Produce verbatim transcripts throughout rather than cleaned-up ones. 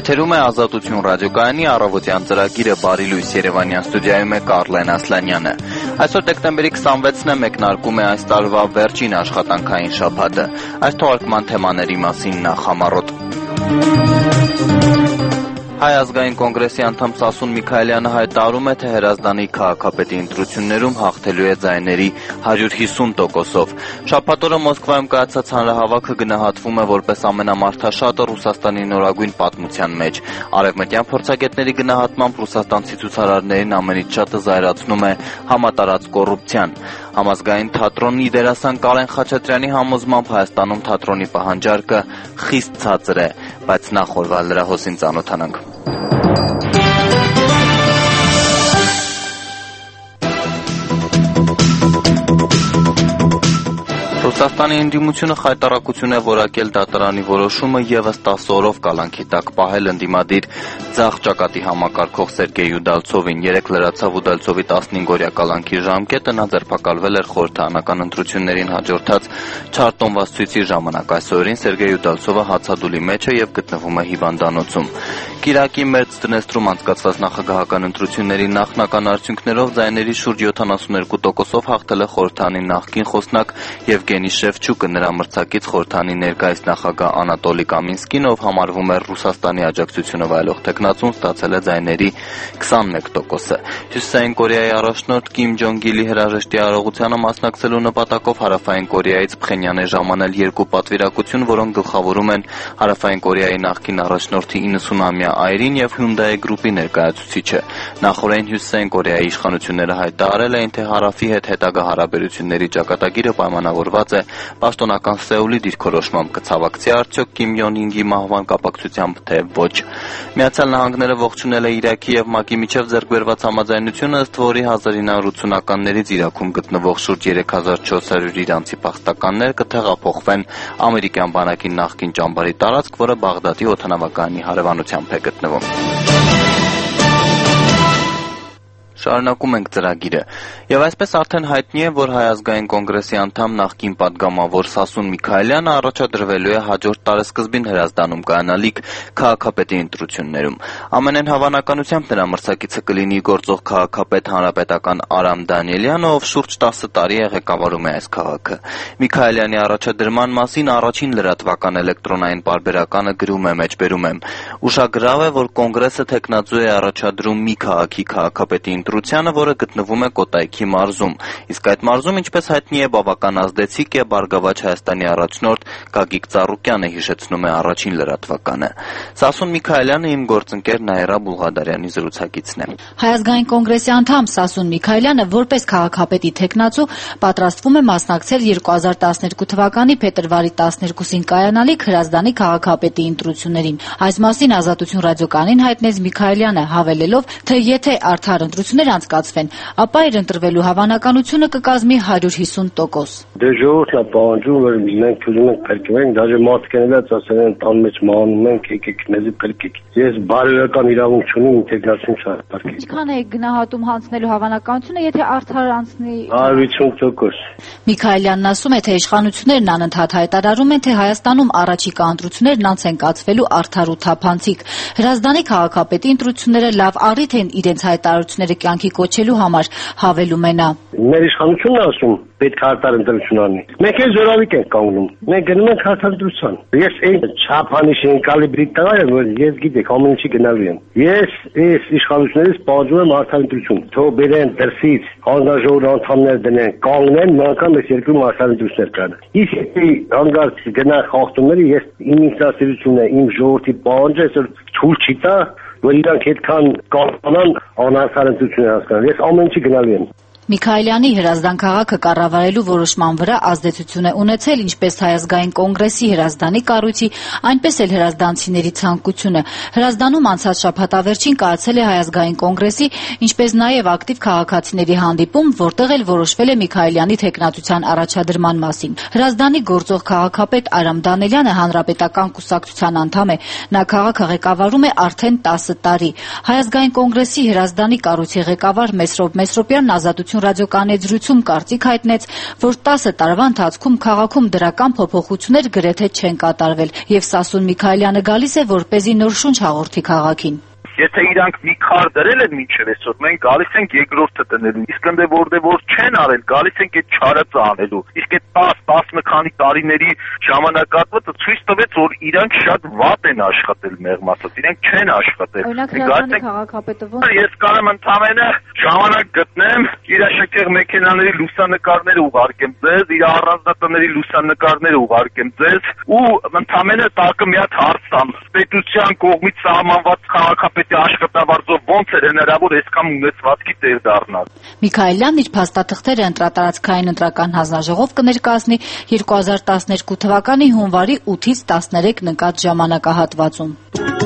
Եթերում է Ազատություն ռադիոկայանի առավոտյան ծրագիրը, բարի լույս, Երևանյան ստուդիայում է Կարլեն Ասլանյանը։ Այսօր դեկտեմբերի քսանվեցն է, մեկնարկում է այս տարվա վերջին աշխատանքային շաբաթը։ Այս թողարկման թեմաների մասին նախ համառոտ։ Հայ ազգային կոնգրեսի անդամ Սասուն Միքայելյանը հայտարարում է, թե Հրազդանի քաղաքապետի ընտրություններում հաղթելու է ձայների հարյուր հիսուն տոկոսով։ Շաբաթ օրը Մոսկվայում կայացած հանրահավաքը գնահատվում է որպես ամենամարդաշատը Ռուսաստանի նորագույն պատմության մեջ։ Արևմտյան փորձագետների գնահատմամբ ռուսաստանցի ցուցարարներին ամենից շատը զայրացնում է համատարած կոռուպցիան։ Համազգային թատրոնի դերասան Կարեն Խաչատրյանի համոզմամբ Հայաստանում թատրոնի պահանջարկը խիստ ցածր է, բայց նախ օրվա լրահոսին ծանոթանանք։ Ռուսաստանի ընդդիմությունը խայտառակություն է որակել դատարանի որոշումը ևս տասը օրով կալանքի տակ պահել ընդդիմադիր ձախ ճակատի համակարգող Սերգեյ Ուդալցովին։ Երեկ լրացավ Ուդալցովի տասնհինգ-օրյա կալանքի ժամկետը, նա ձերբակալվել էր խորհրդարանական ընտրություններին հաջորդած չարտոնված ցույցի ժամանակ։ Այսօրին Սերգեյ Ուդալցովը հացադուլի մեջ է եւ գտնվում է հիվանդանոցում։ Կիրակի Մերձ Դնեստրում անցկացված նախագահական ընտրությունների նախնական արդյունքներով ձայների շուրջ յոթանասունհինգ տոկոսով հաղթել է խորհրդարանի նախկին խոսնակ Եվգենի Շևչուկը, նրա մրցակից խորհրդարանի ներկայիս նախագահ Անատոլի Կամինսկին, ով համարվում էր Ռուսաստանի աջակցությունը վայելող տեխնացուն, ստացել է ձայների քսանմեկ տոկոսը։ Հյուսիսային Կորեայի առաջնորդ Կիմ Ջոնգ Իլի հրաժեշտի արարողությանը մասնակցելու նպատակով Հարավային Կորեայից Փխենյան է ժամանել երկու պատվիրակություն, որոնք գլխավորում են Հարավային Կորեայի նախկին առաջնորդի իննսունամյա այրին եւ Hyundai գրուպի ներկայացուցիչը։ Նախորդին Հյուսիսային Կորեայի իշխանությունները հայտարարել էին, թե Հարավի հետ հետագա հարաբերությունների ճակատագիրը պայմանավորված է պաշտոնական Սեուլի դիրքորոշմամբ։ Կցավակցի արդյոք Կիմ Յոն Ինգի մահվան կապակցությամբ, թե ոչ։ Միացյալ Նահանգները ողջունել է Իրաքի եւ ՄԱԿ-ի միջև ձեռք բերված համաձայնությունը, ըստ որի հազար ինը հարյուր ութսունականներից Իրաքում գտնվող շուրջ երեք հազար չորս հարյուր իրանցի փախստականներ կթեղափոխվեն ամերիկյան բանակի նախկին ճամբարի տարածք, որը Բաղդադի օդանավակայանի հարևանությամբ է գտնվում։ Շարունակում ենք ծրագիրը։ Եվ այսպես արդեն հայտնի է, որ Հայ ազգային կոնգրեսի անդամ նախկին պատգամավոր Սասուն Միքայելյանը առաջադրվելու է հաջորդ տարեսկզբին Հրազդանում կայանալիք քաղաքապետի ընտրություններում։ Ամենայն հավանականությամբ նրա մրցակիցը կլինի գործող քաղաքապետ հանրապետական Արամ Դանիելյանը, ով շուրջ տասը տարի է ղեկավարում է այս քաղաքը։ Միքայելյանի առաջադրման մասին առաջին լրատվական էլեկտրոնային պարբերականը գրում է մեջբերում եմ. Ուշագրավ է, որ կոնգրեսը թեկնածու է առաջադրում մի քաղաքի քաղաքապետի ընտրությանը, որը գտնվում է Կոտայքի մարզում։ Իսկ այդ մարզում, ինչպես հայտնի է, բավական ազդեցիկ է Բարգավաճ Հայաստանի առաջնորդ Գագիկ Ծառուկյանը, հիշեցնում է առաջին լրատվականը։ Սասուն Միքայելյանը իմ գործընկեր Նաիրա Բուլղադարյանի զրուցակիցն է։ Հայ ազգային կոնգրեսի անդամ Սասուն Միքայելյանը որպես քաղաքապետի թեկնածու պատրաստվում է մասնակցել երկու հազար տասներկու թվականի փետրվարի տասներկուսին կայանալիք Հրազդանի քաղաքապետի ընտրություններին։ Այս մասին Ազատություն ռադիոկայանին հայտնեց Միքայելյանը, հավելելով, թե եթե արդար ընտրություններ անցկացվեն, ապա իր ընտրվելու հավանականությունը կկազմի հարյուր հիսուն տոկոս։ Դե ժողովուրդն է պահանջում, որ մենք ուզում ենք փրկվենք, դաժե մարդիկ են էլ ասել են տան մեջ մանում ենք, եկեք մեզի փրկեք։ Ես բարոյական իրավունք չունեմ ինտեգրացիոն չափարկել։ Ինչքան է գնահատում հանձնելու հավանականությունը, եթե արդար անցնի հարյուր հիսուն տոկոս։ Միքայելյանն ասում է, թե իշխանություններն անընդհատ հայտարարում են, թե Հայաստանում առաջիկա ընտրություններն անց են կացվելու արդար ու թափանցիկ։ Հրազդանի քաղաքապետի ընտրությունները լավ առիթ են իրենց հայտարարությունները կյանքի կոչելու համար, հավելում է նա։ Մեր իշխանությունն է ասում պետք է արդար ընտրություն անի։ Մենք էլ զորավիք ենք կանգնում։ Մենք գնում ենք արդար ընտրության։ Ես այն չափանիշի կալիբրի տղա եմ, որ ես գիտեք ամեն ինչի գնալու եմ։ Ես այս իշխանություններից պահանջում եմ արդար ընտրություն։ Թող բերեն դրսից հանձնաժողովի անդամներ դնեն, կանգնեն, մի անգամ այս երկրում արդար ընտրություններ կան։ Իսկ եթե հանգարց գնա խախտումները, ես իմ ինքնասիրությունն է, իմ ժողովրդի պահանջը այսօր ցույց չի տա, որ իրանք այդքան կանոնան անարդար ընտրություն են հասկանում։ Ես ամեն ինչի գնալու եմ։ Միքայելյանի Հրազդան քաղաքը կառավարելու որոշման վրա ազդեցություն է ունեցել ինչպես Հայ ազգային կոնգրեսի Հրազդանի կառույցի, այնպես էլ հրազդանցիների ցանկությունը։ Հրազդանում անցած շաբաթավերջին կայացել է Հայ ազգային կոնգրեսի, ինչպես նաև ակտիվ քաղաքացիների հանդիպում, որտեղ էլ որոշվել է Միքայելյանի թեկնածության առաջադրման մասին։ Հրազդանի գործող քաղաքապետ Արամ Դանիելյանը հանրապետական կուսակցության անդամ է։ Նա քաղաքը ղեկավարում է արդեն տասը տարի։ Հայ ազգային կոնգրեսի Հրազդանի կառույցի ղեկավար Մեսրոպ Մեսրոպյանն Ազատություն Ազատություն ռադիոկայանի զրույցում կարծիք հայտնեց, որ տասը տարվա ընթացքում քաղաքում դրական փոփոխություններ գրեթե չեն կատարվել, եւ Սասուն Միքայելյանը գալիս է, որպեսզի նոր շունչ հաղորդի քաղաքին. Եթե իրանք մի քար դրել են մինչև այսօր, մենք գալիս ենք երկրորդը տնելու, իսկ ընդ որտեղ որ չեն արել, գալիս ենք այդ չարածը անելու։ Իսկ այդ տասը տասը քանի տարիների ժամանակատվածը ցույց տվեց, որ իրանք շատ վատ են աշխատել, մեղմ ասած, իրանք չեն աշխատել։ Օրինակ Հրազդանի քաղաքապետը ո՞նց։ Ես կարող եմ ընդամենը ժամանակ գտնեմ, իր շքեղ մեքենաների լուսանկարները ուղարկեմ ձեզ, իր առանձնատների լուսանկարները ուղարկեմ ձեզ, ու ընդամենը տակը մի հատ հարց տամ։ Պետության կողմից սահմանված քաղաքապետի աշխատավարձով ո՞նց է հնարավոր այսքան ունեցվածքի տեր դառնալ։ Միքայելյանն իր փաստաթղթերը ընտրատարածքային ընտրական հանձնաժողով կներկայացնի երկու հազար տասներկու թվականի հունվարի ութից տասներեք նկատ ժամանակահատվածում։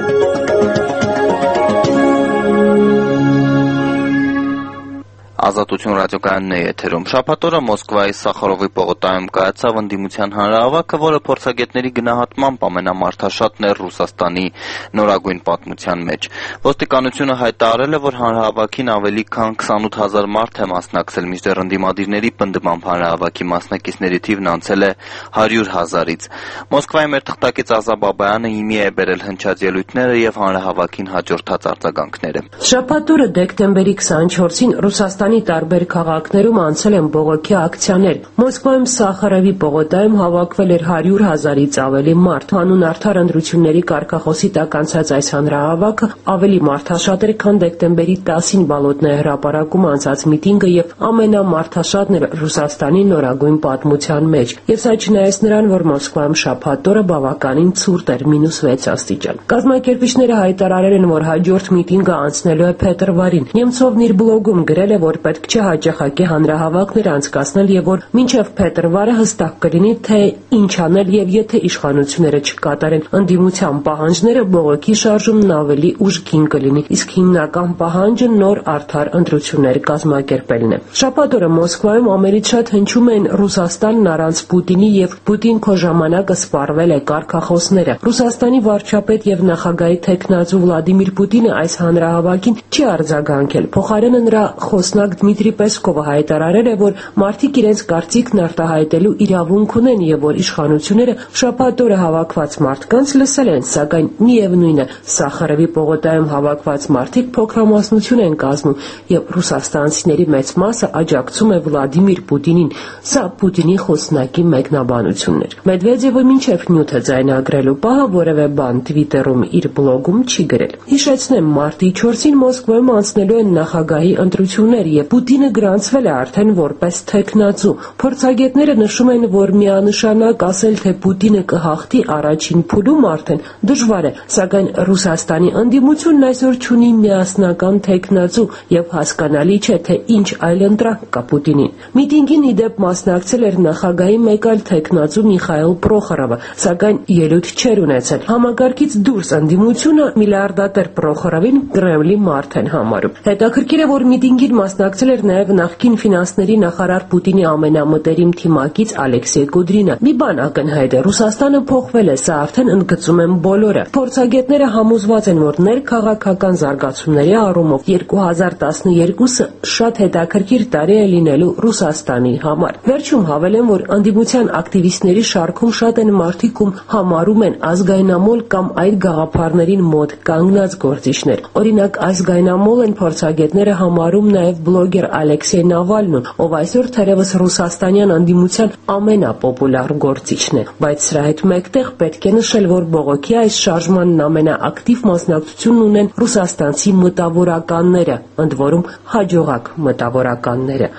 Ազատություն ռադիոկայանն է եթերում։ Շաբաթ օրը Մոսկվայի Սախարովի պողոտայում կայացավ ընդդիմության հանրահավաքը, որը փորձագետների գնահատմամբ ամենամարդաշատն է Ռուսաստանի նորագույն պատմության մեջ։ Ոստիկանությունը հայտարարել է, որ հանրահավաքին ավելի քան քսանութ հազար մարդ է մասնակցել, մինչդեռ ընդդիմադիրների պնդմամբ հանրահավաքի մասնակիցների թիվն անցել է հարյուր հազարից։ Մոսկվայի մեր թղթակից Ազա Բաբայանը իմի է բերել հնչած ելույթները եւ հանրահավաքին հաջորդած արձագանքները։ Շաբաթ օրը դեկտեմբերի քսաներկուսին Ռուսաստանի տարբեր քաղաքներում անցել են բողոքի ակցիաներ։ Մոսկվայում Սախարովի պողոտայում հավաքվել էր հարյուր հազարից ավելի մարդ։ Հանուն արդար ընտրությունների կարգախոսի տակ անցած այս հանրահավաքը ավելի մարդաշատ էր, քան դեկտեմբերի տասին Բալոտնայ հրապարակում անցած միտինգը եւ ամենամարդաշատն էր Ռուսաստանի նորագույն պատմության մեջ։ Եվ սա չնայած նրան, որ Մոսկվայում շաբաթ օրը բավականին ցուրտ էր՝ մինուս վեց աստիճան։ Կազմակերպիչները հայտարարել են, որ հաջորդ միտինգը անցնելու է փետրվարին։ Նեմցովն իր բլոգում գրել է, որ պետք չէ հաճախակի հանրահավաքներ անցկացնել եւ որ մինչեւ փետրվարը հստակ կլինի, թե ինչ անել եւ եթե իշխանությունները չկատարեն ընդդիմության պահանջները, բողոքի շարժումն ավելի ուժգին կլինի, իսկ հիմնական պահանջը նոր արդար ընտրություններ կազմակերպելն է։ Շաբաթ օրը Մոսկվայում ամենից շատ հնչում են Ռուսաստանն առանց Պուտինի եւ Պուտին քո ժամանակը սպառվել է կարգախոսները։ Ռուսաստանի վարչապետ եւ նախագահի թեկնածու Վլադիմիր Պուտինը այս հանրահավաքին չի արձագանքել։ Փոխարենը նրա խոսնակ Դմիտրի Պեսկովը հայտարարել է, որ մարդիկ իրենց կարծիքն արտահայտելու իրավունք ունեն եւ որ իշխանությունները շաբաթ օրը հավաքված մարդկանց լսել են, սակայն միևնույն է, Սախարովի պողոտայում հավաքված մարդիկ փոքրամասնություն են կազմում եւ ռուսաստանցիների մեծ մասը աջակցում է Վլադիմիր Պուտինին։ Սա Պուտինի խոսնակի մեկնաբանությունն էր։ Մեդվեդևը մինչեւ նյութը ձայնագրելու պահը որևէ բան Twitter-ում իր բլոգում չի գրել։ Հիշեցնեմ, մարտի չորսին Մոսկվայում անցնելու են նախագահի ընտրություններ եւ Պուտինը գրանցվել է արդեն որպես թեկնածու։ Փորձագետները նշում են, որ միանշանակ ասել, թե Պուտինը կհաղթի առաջին փուլում արդեն դժվար է, սակայն Ռուսաստանի ընդդիմությունն այսօր չունի միասնական թեկնածու եւ հասկանալի չէ, թե ինչ այլընտրանք կա Պուտինին։ Միտինգին ի դեպ մասնակցել էր նախագահի մեկ այլ թեկնածու Միխայել Պրոխորովը, սակայն ելույթ չէր ունեցել։ Համակարգից դուրս ընդդիմությունը միլիարդատեր Պրոխորովին Կրեմլի մարդ են համարում։ Հետաքրքիր է, որ միտինգին մասնակցել էր նաև նախկին ֆինանսների նախարար Պուտինի ամենամտերիմ թիմակից Ալեքսեյ Կուդրինը։ Մի բան ակնհայտ է՝ Ռուսաստանը փոխվել է, սա արդեն ընդգծում են բոլորը։ Փորձագետները համոզված են, որ ներքաղաքական զարգացումների առումով երկու հազար տասներկուսը շատ հետաքրքիր տարի է լինելու Ռուսաստանի համար։ Վերջում հավելեմ, որ ընդդիմության ակտիվիստների շարքում շատ են մարդիկ, ում համարում են ազգայնամոլ կամ այդ գաղափարներին մոտ կանգնած գործիչներ։ Օրինակ, ազգայնամոլ են փորձագետները համարում նաև բլոգեր Ալեքսեյ Նավալնուն, ով այսօր թերևս ռուսաստանյան ընդդիմության ամենապոպուլար գործիչն է։ Բայց սրա հետ մեկտեղ պետք է նշել, որ բողոքի այս շարժմանն ամենաակտիվ մասնակցությունն ունեն ռուսաստանցի մտավորականները, ընդ որում հաջողակ մտավորականները։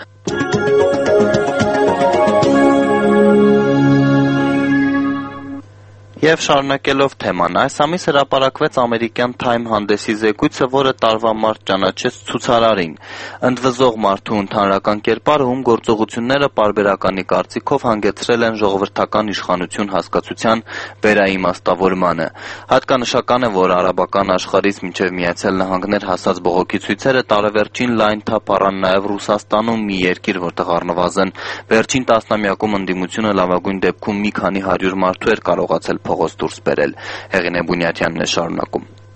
Եվ շարունակելով թեման, այս ամիս հրապարակվեց ամերիկյան Time հանդեսի զեկույցը, որը տարվա մարտ ճանաչեց ցուցարարին, ընդվզող մարդու ընդհանրական կերպարը, ում գործողությունները պարբերականի կարծիքով հանգեցրել են ժողովրդական իշխանություն հասկացության վերաիմաստավորմանը։ Հատկանշական է, որ արաբական աշխարհից մինչև Միացյալ Նահանգներ հասած բողոքի ցույցերը տարեվերջին լայն թափ առան նաև Ռուսաստանում, մի երկիր, որտեղ առնվազն վերջին տասնամյակում ընդդիմությունը լավագույն դեպքում մի քանի հարյուր մարդու էր կարողացել փողոց դուրս բերել։ Հեղինե Բունյաթյանն է շարունակում։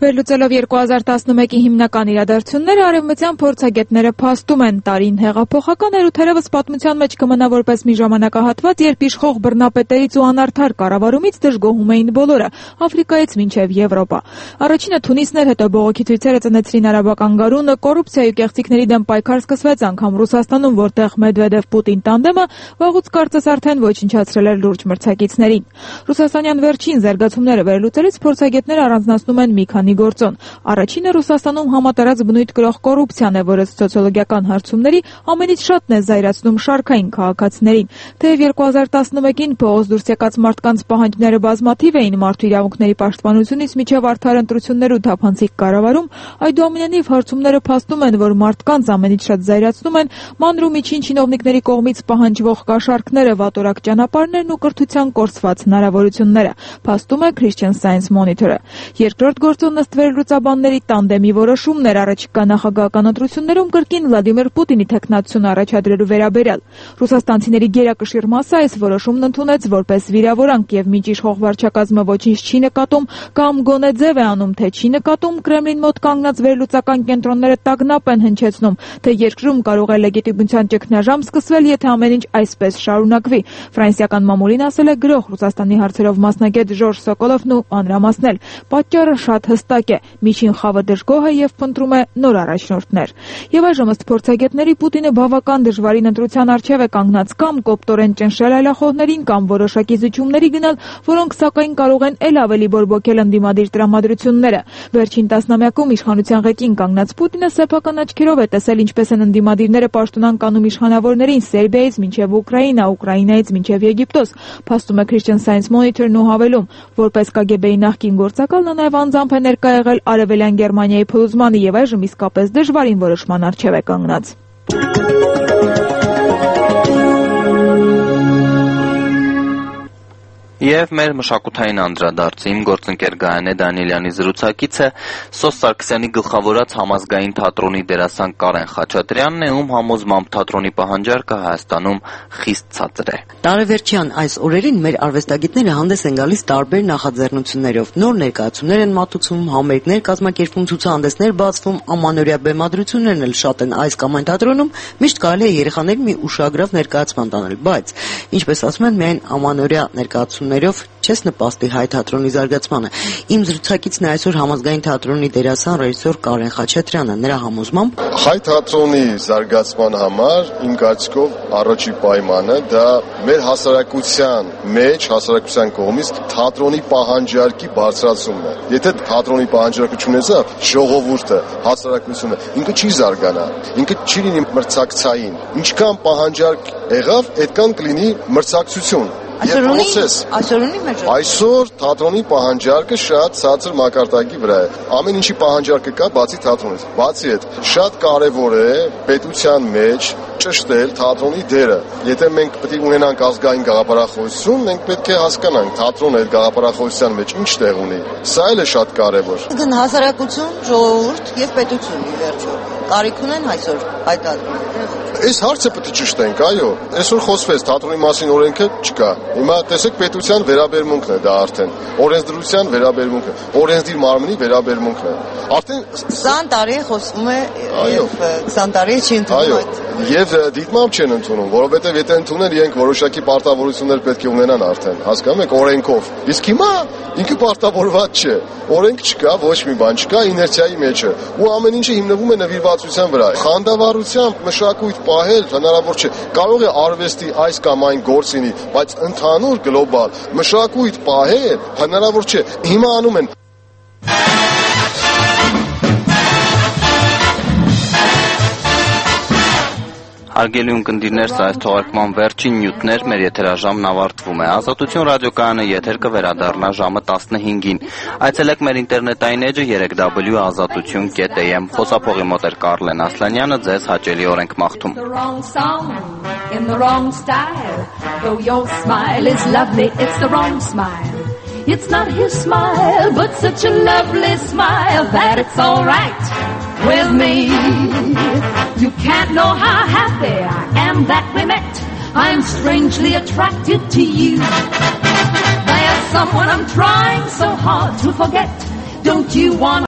Վերլուծելով երկու հազար տասնմեկի հիմնական իրադարձությունները, արևմտյան փորձագետները փաստում են տարին հեղափոխական էր ու թերևս պատմության մեջ կմնա որպես մի ժամանակահատված, երբ իշխող բռնապետերից ու անարդար կառավարումից դժգոհում էին բոլորը, Աֆրիկայից մինչև Եվրոպա։ Առաջինը Թունիսն էր, հետո բողոքի ցույցերը ծնեցրին արաբական գարունը, կոռուպցիայի ու կեղծիքների դեմ պայքար սկսվեց անգամ Ռուսաստանում, որտեղ Մեդվեդև-Պուտին տանդեմը վաղուց կարծես արդեն ոչնչացրել էր լուրջ մրցակիցներին։ Ռուսաստանյան վերջին զարգացումները վերլուծելիս փորձագետները առանձնացնում են մի քանի գործոն։ Առաջինը Ռուսաստանում համատարած բնույթ կրող կոռուպցիան է, որը սոցիոլոգիական հարցումների ամենից շատն է զայրացնում շարքային քաղաքացիներին։ Թեև երկու հազար տասնմեկին փողոց դուրս եկած մարդկանց պահանջները բազմաթիվ էին մարդու իրավունքների պաշտպանությունից մինչև արդար ընտրություններ ու թափանցիկ կառավարում, այդուամենայնիվ հարցումները փաստում են, որ մարդկանց ամենից շատ զայրացնում են մանր ու միջին չինովնիկների կողմից պահանջվող կաշառքները, վատորակ ճանապարհներն ու կրթության կորսված հնարավորությունները, փաստում է Christian Science Monitor-ը։ Երկրորդ գործոնն ըստ վերլուծաբանների տանդեմի որոշումն էր առաջիկա նախագահական ընտրություններում կրկին Վլադիմիր Պուտինի թեկնածությունը առաջադրելու վերաբերյալ։ Ռուսաստանցիների գերակշիռ մասը այս որոշումն ընդունեց որպես վիրավորանք եւ մինչ իշխող վարչակազմը ոչինչ չի նկատում կամ գոնե ձև է անում, թե չի նկատում, Կրեմլին մոտ կանգնած վերլուծական կենտրոնները տագնապ են հնչեցնում, թե երկրում կարող է լեգիտիմության ճգնաժամ սկսվել, եթե ամեն ինչ այսպես շարունակվի։ Ֆրանսիական մամուլին ասել է գրող Ռուսաստանի հարցերով մասնագետ Ժորժ Սոկոլովն ու մանրամասնել։ Պատճառը շատ հստակ է՝ միջին խավը դժգոհ է եւ փնտրում է նոր առաջնորդներ։ Եվ այժմ ըստ փորձագետների Պուտինը բավական դժվարին ընտրության առջև է կանգնած կամ կոպտորեն ճնշել այլախոհներին կամ որոշակի զիջումների գնալ, որոնք սակայն կարող են ել ավելի բորբոքել ընդդիմադիր տրամադրությունները։ Վերջին տասնամյակում իշխանության ղեկին կանգնած Պուտինը սեփական աչքերով է տեսել ինչպես են ընդդիմադիրները պաշտոնան կանում իշխանավորներին Սերբիայից մինչև Ուկրաինա, Ուկրաինայից մինչև Եգիպտոս, փաստում է Christian Science Monitor-ն ու հավելում, որպես Կ Գ Բ-ի նախկին գործակալ նա նաև անձամբ է ներկա եղել Արևելյան Գերմանիայի փլուզմանը եւ այժմ իսկապես դժվարին որոշման առջև է կանգնած։ Եվ մեր մշակութային անդրադարձի իմ գործընկեր Գայանե Դանիելյանի զրուցակիցը Սոս Սարգսյանի գլխավորած համազգային թատրոնի դերասան Կարեն Խաչատրյանն է, ում համոզմամբ թատրոնի պահանջարկը Հայաստանում խիստ ցածր է։ Տարեվերջյան այս օրերին մեր արվեստագետները հանդես են գալիս տարբեր նախաձեռնություններով, նոր ներկայացումներ են մատուցում, համերգներ կազմակերպվում, ցուցահանդեսներ բացվում, ամանորյա բեմադրություններն էլ շատ են այս կամ այն թատրոնում, միշտ կարելի է երեխաներին մի ուշագրավ ներկայացման տանել, բայց ինչպես ասում են, միայն ամանորյա ներկայացումներով չես նպաստի հայ թատրոնի զարգացմանը։ Իմ զրուցակիցն է այսօր համազգային թատրոնի դերասան ռեժիսոր Կարեն Խաչատրյանը, նրա համոզմամբ հայ թատրոնի զարգացման համար իմ կարծիքով առաջի պայմանը դա մեր հասարակության մեջ, հասարակության կողմից թատրոնի պահանջարկի բարձրացումն է։ Եթե թատրոնի պահանջարկը չունեցա, ժողովուրդը, հասարակությունը ինքը չի զարգանա, ինքը չի լինի մրցակցային։ Ինչքան պահանջարկ եղավ, այդքան կլինի մրցակցություն։ Այսօր ունի, այսօր ունի մեր Այսօր թատրոնի պահանջարկը շատ ցածր մակարդակի վրա է։ Ամեն ինչի պահանջարկը կա բացի թատրոնից։ Բացի այդ, շատ կարևոր է պետության մեջ ճշտել թատրոնի դերը։ Եթե մենք պետք է ունենանք ազգային գաղափարախոսություն, մենք պետք է հասկանանք թատրոնը այդ գաղափարախոսության մեջ ինչ տեղ ունի։ Սա էլ է շատ կարևոր։ Գն հասարակություն, ժողովուրդ եւ պետություն ի վերջո կարիք ունեն այսօր հայտարարել։ Այս հարցը պետք է ճշտենք, այո։ Այսօր խոսվեց թատրոնի մասին օրենքը չկա։ Հիմա տեսեք պետության վերաբերմունքն է դա արդեն։ Օրենսդրության վերաբերմունքը, օրենսդիր մարմնի վերաբերմունքն է։ Արդեն քսան տարի խոսվում է եւ քսան տարի չի ընդունում այդ։ Եվ դիտմամբ չեն ընդունում, որովհետեւ եթե ընդունեն, իրենք որոշակի պարտավորություններ պետք է ունենան արդեն, հասկանում եք, օրենքով։ Իսկ հիմա ինքը պարտավորված չէ։ Օրենք չկա, ոչ մի բան չկա, իներցիայի մեջ է։ Ու ամեն ինչը հիմնվում է նվիրվածության վրա։ Խանդավառությամբ մշակույթ պահել հնարավոր չէ։ Կարող է արվեստի այս կամ այն գործ լինի, բայց ընդհանուր գլոբալ մշակույթ պահել հնարավոր չէ։ Հիմա անում են Հարգելի ունկնդիրներ, սա այս թողարկման վերջին նյութներ, մեր եթերաժամն ավարտվում է։ Ազատություն ռադիոկայանը եթեր կվերադառնա ժամը տասնհինգին։ Այցելեք մեր ինտերնետային էջը երեք w ազատություն կետ a m։ Խոսափողի մոտ էր Կարլեն Ասլանյանը, ձեզ հաճելի օր ենք մաղթում։ It's not his smile, but such a lovely smile that it's all right with me. You can't know how happy I am that we met. I'm strangely attracted to you. There's someone I'm trying so hard to forget. Don't you want